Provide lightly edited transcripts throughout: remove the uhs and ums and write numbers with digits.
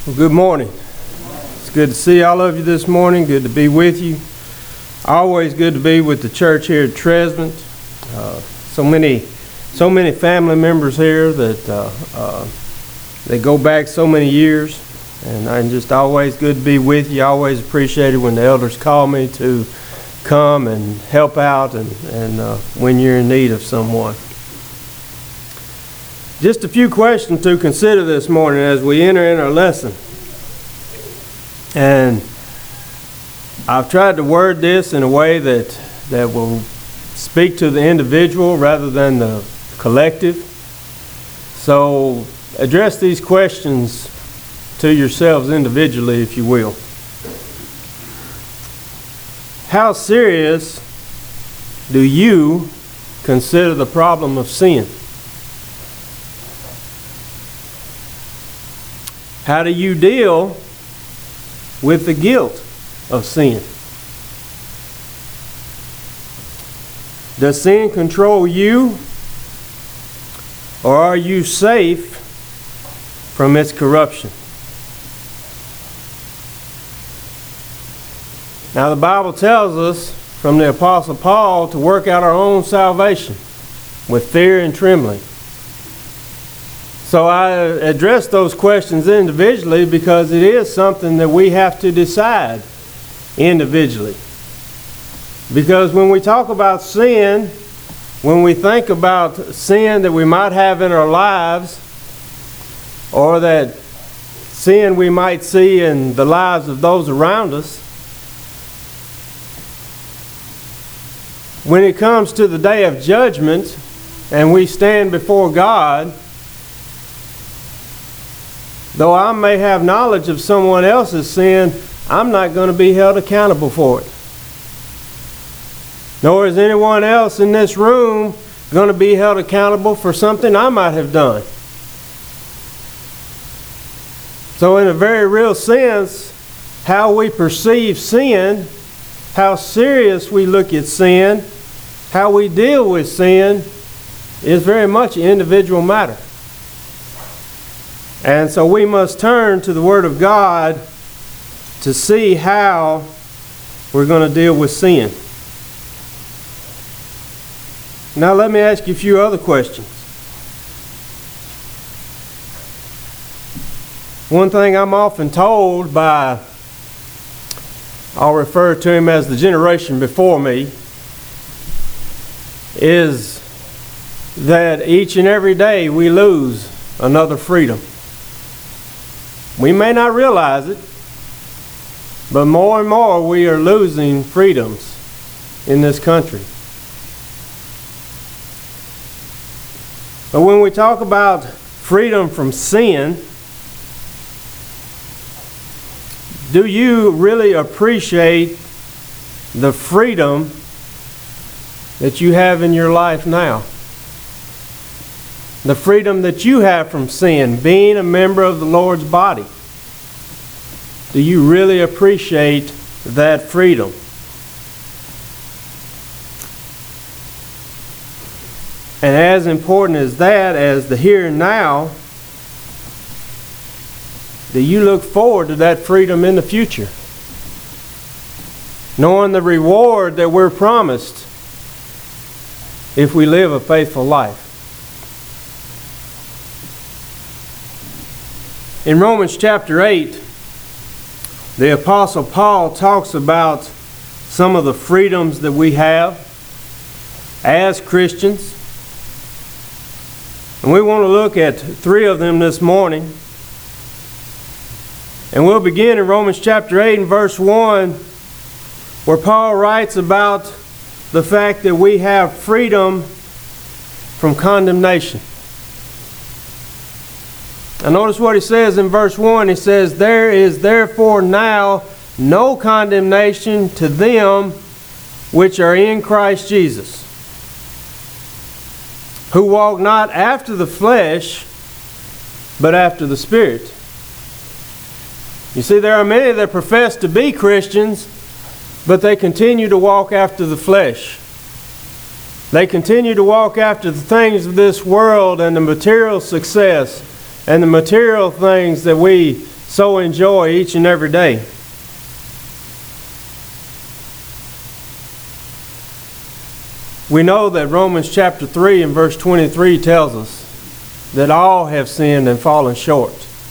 Well, good morning. It's good to see all of you this morning. Good to be with you. Always good to be with the church here at Tresvant. So many family members here that they go back so many years, and I'm just always good to be with you. I always appreciate it when the elders call me to come and help out and when you're in need of someone. Just a few questions to consider this morning as we enter in our lesson. And I've tried to word this in a way that will speak to the individual rather than the collective. So address these questions to yourselves individually, if you will. How serious do you consider the problem of sin? How do you deal with the guilt of sin? Does sin control you, or are you safe from its corruption? Now, the Bible tells us from the Apostle Paul to work out our own salvation with fear and trembling. So I address those questions individually because it is something that we have to decide individually. Because when we talk about sin, when we think about sin that we might have in our lives, or that sin we might see in the lives of those around us, when it comes to the day of judgment and we stand before God, though I may have knowledge of someone else's sin, I'm not going to be held accountable for it. Nor is anyone else in this room going to be held accountable for something I might have done. So in a very real sense, how we perceive sin, how serious we look at sin, how we deal with sin is very much an individual matter. And so we must turn to the Word of God to see how we're going to deal with sin. Now let me ask you a few other questions. One thing I'm often told by, I'll refer to him as the generation before me, is that each and every day we lose another freedom. We may not realize it, but more and more we are losing freedoms in this country. But when we talk about freedom from sin, do you really appreciate the freedom that you have in your life now? The freedom that you have from sin, being a member of the Lord's body. Do you really appreciate that freedom? And as important as that, as the here and now, do you look forward to that freedom in the future? Knowing the reward that we're promised if we live a faithful life. In Romans chapter 8, the Apostle Paul talks about some of the freedoms that we have as Christians. And we want to look at 3 of them this morning. And we'll begin in Romans chapter 8 and verse 1, where Paul writes about the fact that we have freedom from condemnation. Now notice what he says in verse 1. He says, "There is therefore now no condemnation to them which are in Christ Jesus, who walk not after the flesh, but after the Spirit." You see, there are many that profess to be Christians, but they continue to walk after the flesh. They continue to walk after the things of this world and the material success and the material things that we so enjoy each and every day. We know that Romans chapter 3 and verse 23 tells us that all have sinned and fallen short.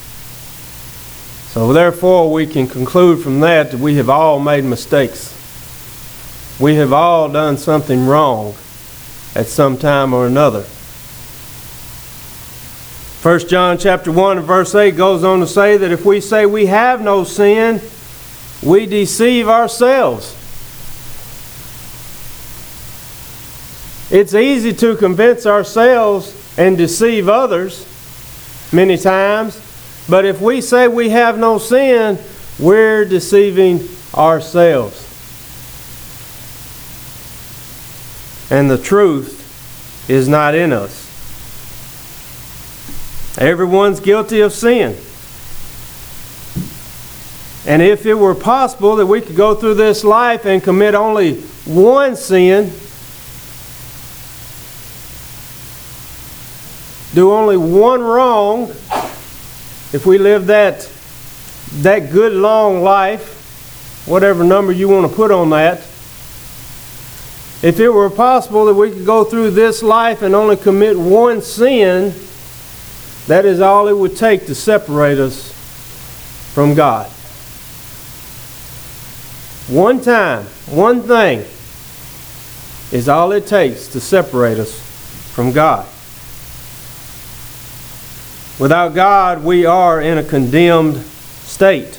So therefore we can conclude from that we have all made mistakes. We have all done something wrong at some time or another. 1 John chapter 1 and verse 8 goes on to say that if we say we have no sin, we deceive ourselves. It's easy to convince ourselves and deceive others many times, but if we say we have no sin, we're deceiving ourselves. And the truth is not in us. Everyone's guilty of sin. And if it were possible that we could go through this life and commit only one sin, do only one wrong, if we live that good long life, whatever number you want to put on that, if it were possible that we could go through this life and only commit one sin, that is all it would take to separate us from God. One time, one thing is all it takes to separate us from God. Without God, we are in a condemned state.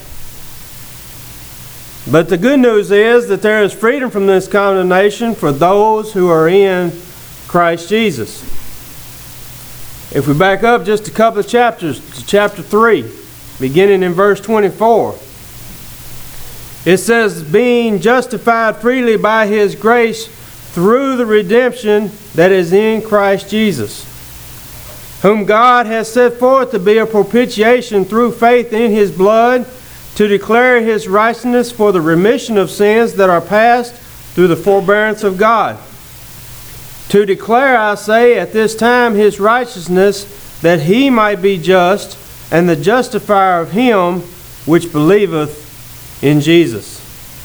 But the good news is that there is freedom from this condemnation for those who are in Christ Jesus. If we back up just a couple of chapters to chapter 3, beginning in verse 24, it says, being justified freely by His grace through the redemption that is in Christ Jesus, whom God has set forth to be a propitiation through faith in His blood, to declare His righteousness for the remission of sins that are past through the forbearance of God. To declare, I say, at this time His righteousness, that He might be just, and the justifier of him which believeth in Jesus.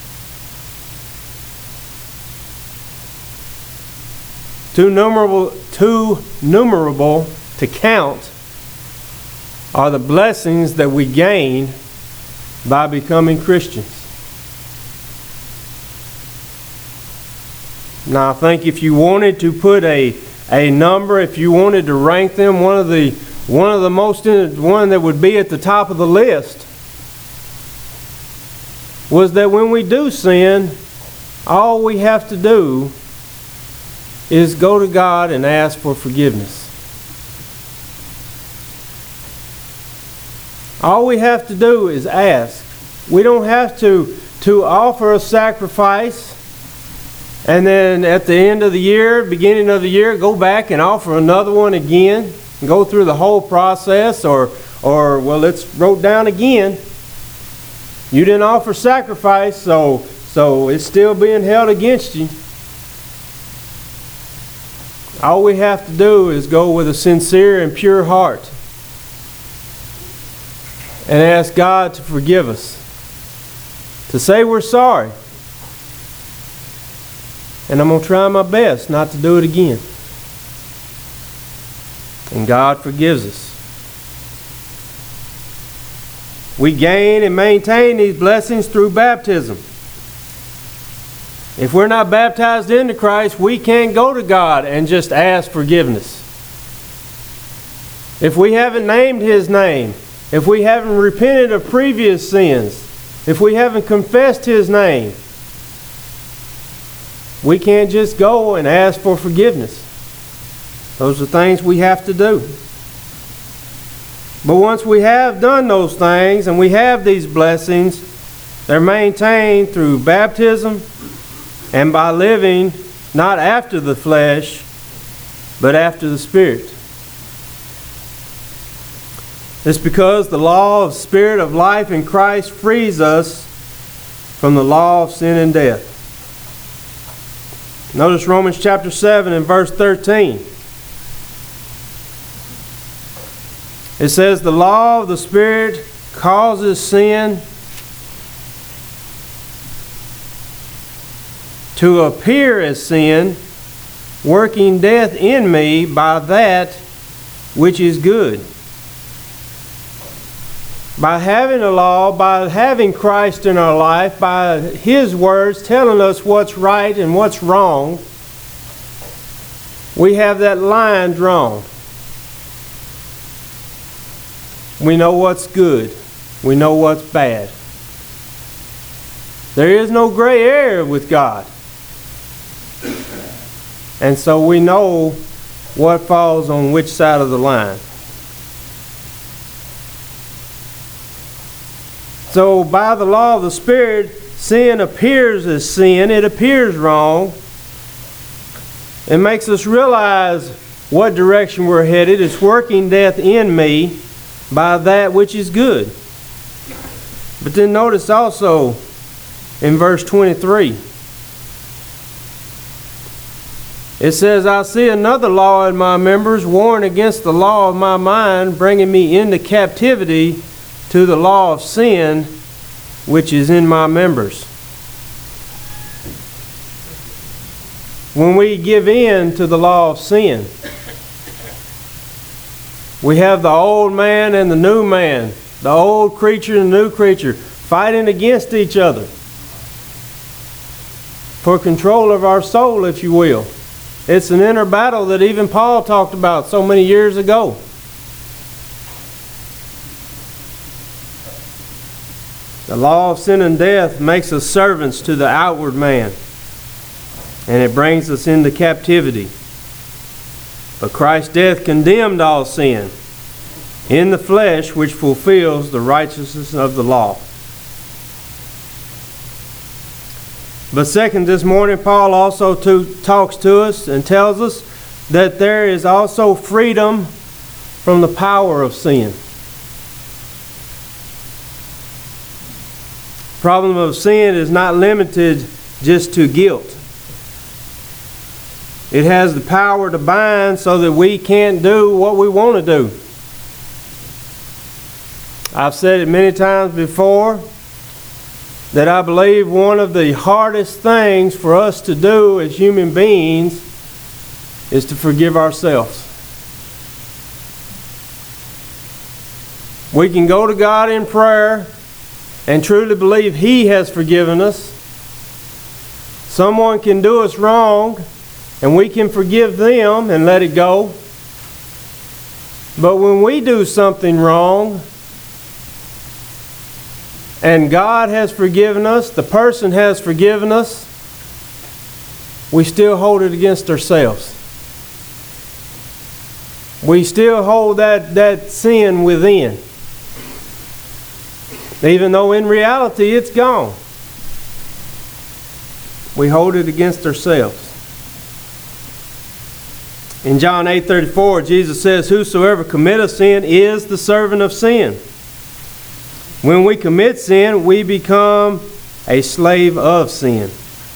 Too numerable to count are the blessings that we gain by becoming Christians. Now I think if you wanted to put a number, if you wanted to rank them, one that would be at the top of the list was that when we do sin, all we have to do is go to God and ask for forgiveness. All we have to do is ask. We don't have to offer a sacrifice and then at the end of the year, beginning of the year, go back and offer another one again, and go through the whole process, or well, it's wrote down again. You didn't offer sacrifice, so it's still being held against you. All we have to do is go with a sincere and pure heart and ask God to forgive us, to say we're sorry. And I'm going to try my best not to do it again. And God forgives us. We gain and maintain these blessings through baptism. If we're not baptized into Christ, we can't go to God and just ask forgiveness. If we haven't named His name, if we haven't repented of previous sins, if we haven't confessed His name, we can't just go and ask for forgiveness. Those are things we have to do. But once we have done those things and we have these blessings, they're maintained through baptism and by living not after the flesh, but after the Spirit. It's because the law of Spirit of life in Christ frees us from the law of sin and death. Notice Romans chapter 7 and verse 13. It says, the law of the Spirit causes sin to appear as sin, working death in me by that which is good. By having a law, by having Christ in our life, by His words telling us what's right and what's wrong, we have that line drawn. We know what's good. We know what's bad. There is no gray area with God. And so we know what falls on which side of the line. So by the law of the Spirit, sin appears as sin. It appears wrong. It makes us realize what direction we're headed. It's working death in me by that which is good. But then notice also in verse 23, it says, I see another law in my members, warring against the law of my mind, bringing me into captivity to the law of sin, which is in my members. When we give in to the law of sin, we have the old man and the new man, the old creature and the new creature, fighting against each other for control of our soul, if you will. It's an inner battle that even Paul talked about so many years ago. The law of sin and death makes us servants to the outward man, and it brings us into captivity. But Christ's death condemned all sin in the flesh, which fulfills the righteousness of the law. But second, this morning, Paul also talks to us and tells us that there is also freedom from the power of sin. The problem of sin is not limited just to guilt. It has the power to bind so that we can't do what we want to do. I've said it many times before that I believe one of the hardest things for us to do as human beings is to forgive ourselves. We can go to God in prayer and truly believe He has forgiven us. Someone can do us wrong and we can forgive them and let it go. But when we do something wrong and God has forgiven us, the person has forgiven us, we still hold it against ourselves. We still hold that sin within, even though in reality it's gone. We hold it against ourselves. In John 8:34, Jesus says, whosoever committeth sin is the servant of sin. When we commit sin, we become a slave of sin.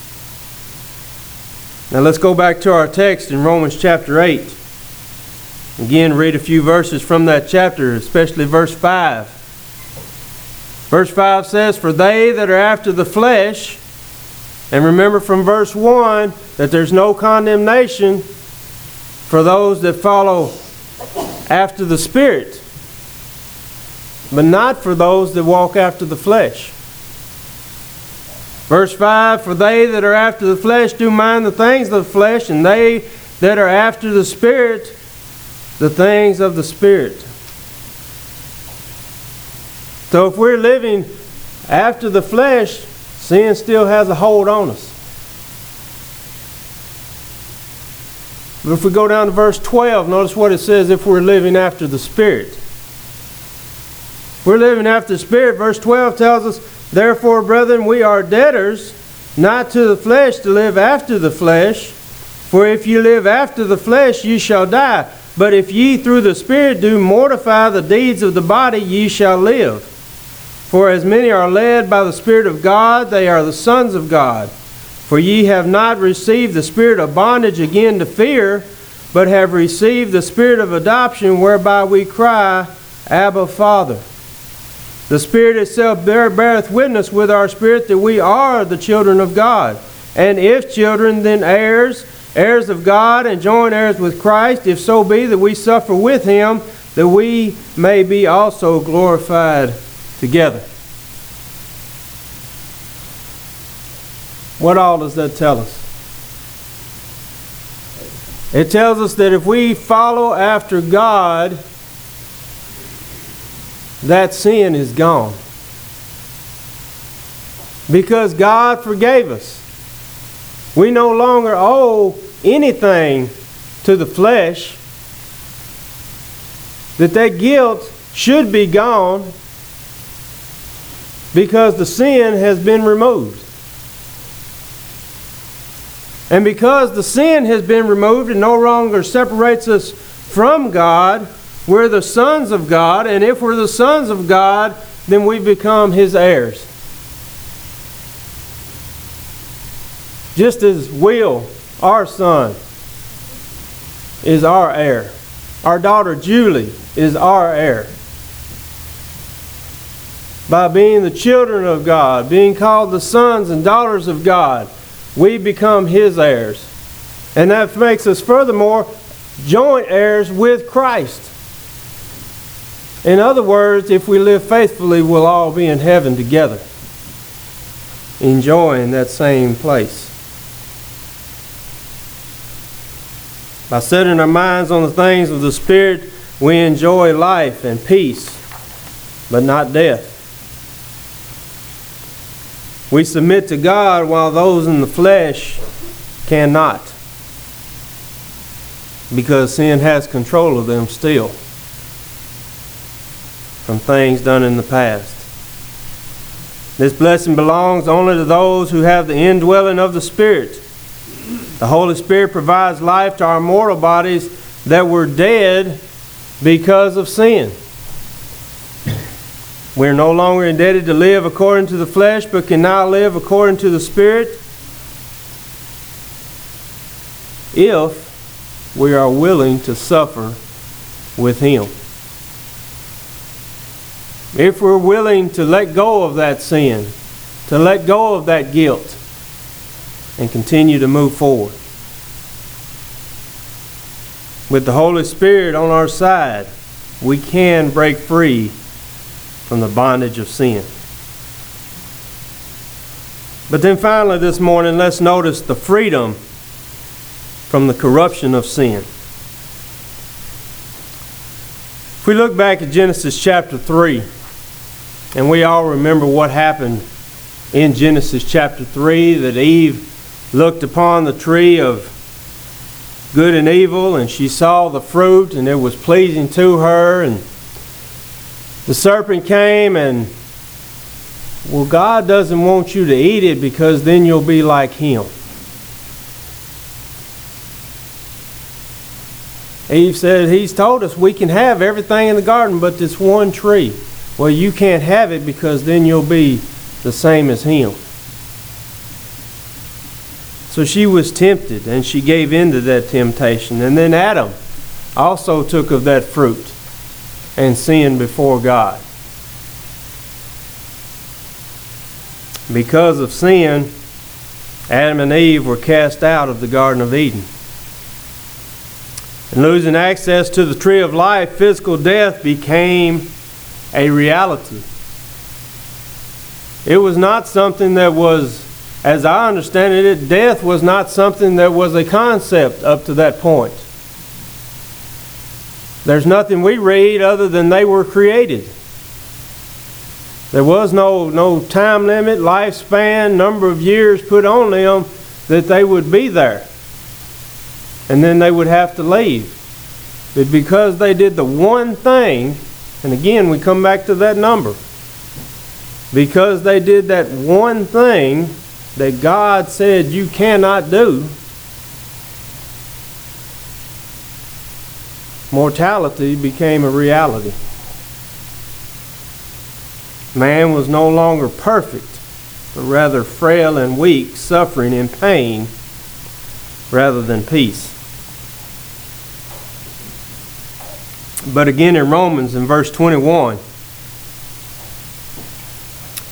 Now let's go back to our text in Romans chapter 8. Again, read a few verses from that chapter, especially verse 5. Verse 5 says, for they that are after the flesh, and remember from verse 1 that there's no condemnation for those that follow after the Spirit, but not for those that walk after the flesh. Verse 5, for they that are after the flesh do mind the things of the flesh, and they that are after the Spirit, the things of the Spirit. So if we're living after the flesh, sin still has a hold on us. But if we go down to verse 12, notice what it says if we're living after the Spirit. We're living after the Spirit. Verse 12 tells us, therefore, brethren, we are debtors, not to the flesh, to live after the flesh. For if you live after the flesh, ye shall die. But if ye through the Spirit do mortify the deeds of the body, ye shall live. For as many are led by the Spirit of God, they are the sons of God. For ye have not received the spirit of bondage again to fear, but have received the Spirit of adoption, whereby we cry, Abba, Father. The Spirit itself beareth witness with our spirit that we are the children of God. And if children, then heirs, heirs of God, and joint heirs with Christ, if so be that we suffer with him, that we may be also glorified together. What all does that tell us? It tells us that if we follow after God, that sin is gone. Because God forgave us. We no longer owe anything to the flesh. That guilt should be gone because the sin has been removed. And because the sin has been removed and no longer separates us from God, we're the sons of God, and if we're the sons of God, then we become his heirs. Just as Will, our son, is our heir. Our daughter Julie is our heir. By being the children of God, being called the sons and daughters of God, we become his heirs. And that makes us furthermore joint heirs with Christ. In other words, if we live faithfully, we'll all be in heaven together, enjoying that same place. By setting our minds on the things of the Spirit, we enjoy life and peace, but not death. We submit to God while those in the flesh cannot, because sin has control of them still from things done in the past. This blessing belongs only to those who have the indwelling of the Spirit. The Holy Spirit provides life to our mortal bodies that were dead because of sin. We're no longer indebted to live according to the flesh, but can now live according to the Spirit if we are willing to suffer with him. If we're willing to let go of that sin, to let go of that guilt, and continue to move forward. With the Holy Spirit on our side, we can break free from the bondage of sin. But then finally this morning, let's notice the freedom from the corruption of sin. If we look back at Genesis chapter 3, and we all remember what happened in Genesis chapter 3, that Eve looked upon the tree of good and evil, and she saw the fruit, and it was pleasing to her, and the serpent came and, well, God doesn't want you to eat it because then you'll be like him. Eve said, he's told us we can have everything in the garden but this one tree. Well, you can't have it because then you'll be the same as him. So she was tempted and she gave in to that temptation. And then Adam also took of that fruit and sinned before God. Because of sin, Adam and Eve were cast out of the Garden of Eden. And losing access to the tree of life, physical death became a reality. It was not something that was, as I understand it, death was not something that was a concept up to that point. There's nothing we read other than they were created. There was no time limit, lifespan, number of years put on them that they would be there. And then they would have to leave. But because they did the one thing, and again we come back to that number, because they did that one thing that God said you cannot do, mortality became a reality. Man was no longer perfect, but rather frail and weak, suffering in pain rather than peace. But again in Romans in verse 21,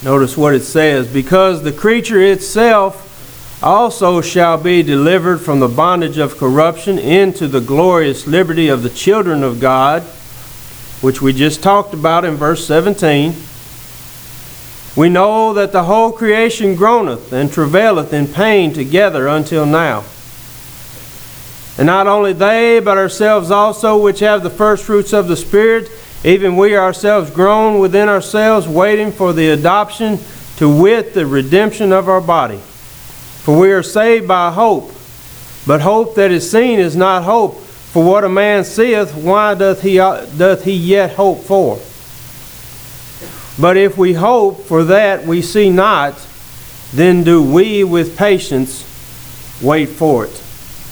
Notice what it says, because the creature itself also shall be delivered from the bondage of corruption into the glorious liberty of the children of God, which we just talked about in verse 17. We know that the whole creation groaneth and travaileth in pain together until now. And not only they, but ourselves also, which have the first fruits of the Spirit, even we ourselves groan within ourselves, waiting for the adoption, to wit, the redemption of our body. For we are saved by hope. But hope that is seen is not hope. For what a man seeth, why doth he yet hope for? But if we hope for that we see not, then do we with patience wait for it.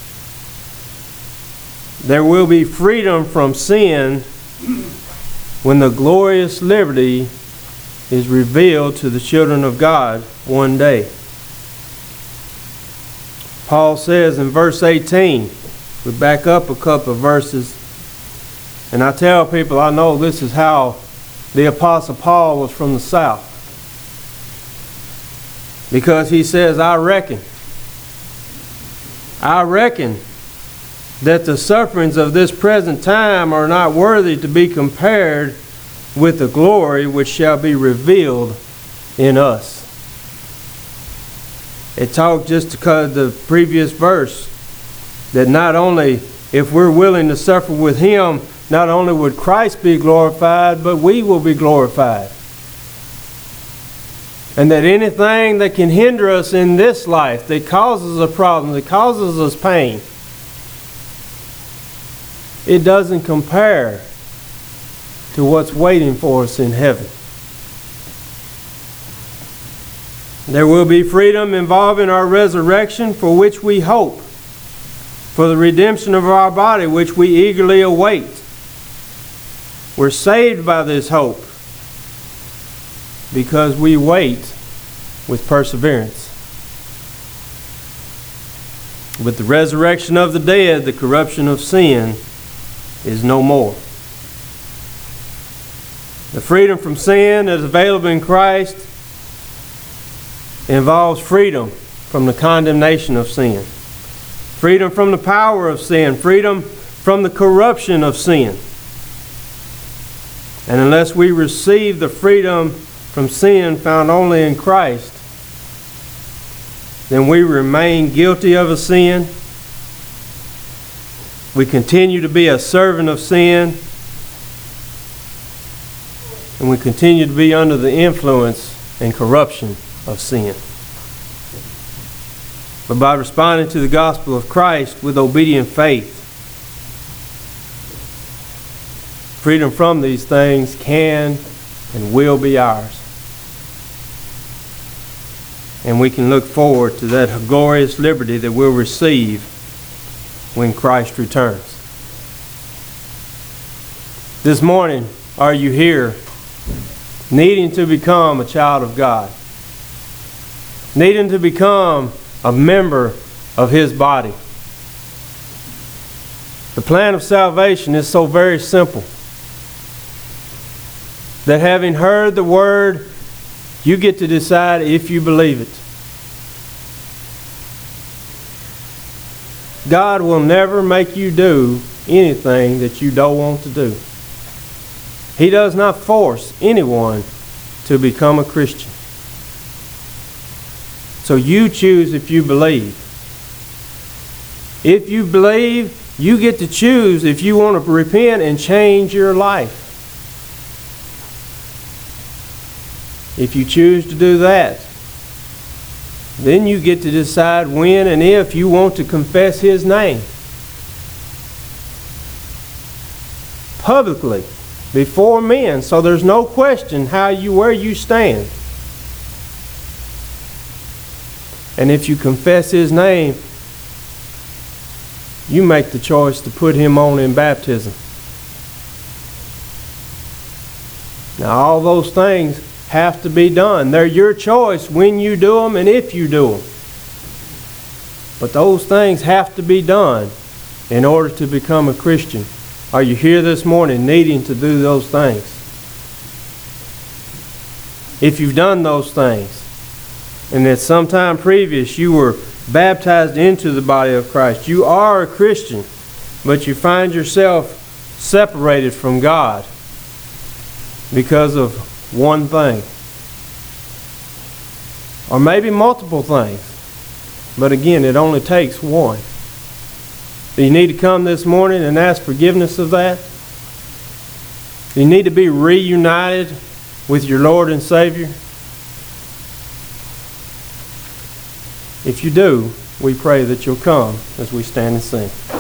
There will be freedom from sin when the glorious liberty is revealed to the children of God one day. Paul says in verse 18, we back up a couple of verses, and I tell people I know this is how the Apostle Paul was from the south. Because he says, I reckon that the sufferings of this present time are not worthy to be compared with the glory which shall be revealed in us. It talked just because the previous verse that not only if we're willing to suffer with Him, not only would Christ be glorified, but we will be glorified. And that anything that can hinder us in this life, that causes a problem, that causes us pain, it doesn't compare to what's waiting for us in heaven. There will be freedom involving our resurrection, for which we hope, for the redemption of our body, which we eagerly await. We're saved by this hope because we wait with perseverance. With the resurrection of the dead, the corruption of sin is no more. The freedom from sin that is available in Christ involves freedom from the condemnation of sin, freedom from the power of sin, freedom from the corruption of sin. And unless we receive the freedom from sin found only in Christ, then we remain guilty of a sin. We continue to be a servant of sin, and we continue to be under the influence and corruption of sin. But by responding to the gospel of Christ with obedient faith, freedom from these things can and will be ours. And we can look forward to that glorious liberty that we'll receive when Christ returns. This morning, are you here needing to become a child of God? Needing to become a member of His body? The plan of salvation is so very simple that having heard the word, you get to decide if you believe it. God will never make you do anything that you don't want to do. He does not force anyone to become a Christian. So you choose if you believe. If you believe, you get to choose if you want to repent and change your life. If you choose to do that, then you get to decide when and if you want to confess His name publicly before men, so there's no question where you stand. And if you confess His name, you make the choice to put Him on in baptism. Now, all those things have to be done. They're your choice when you do them and if you do them. But those things have to be done in order to become a Christian. Are you here this morning needing to do those things? if you've done those things, and at some time previous you were baptized into the body of Christ, you are a Christian, but you find yourself separated from God because of one thing, or maybe multiple things, but again, it only takes one. Do you need to come this morning and ask forgiveness of that? Do you need to be reunited with your Lord and Savior? If you do, we pray that you'll come as we stand and sing.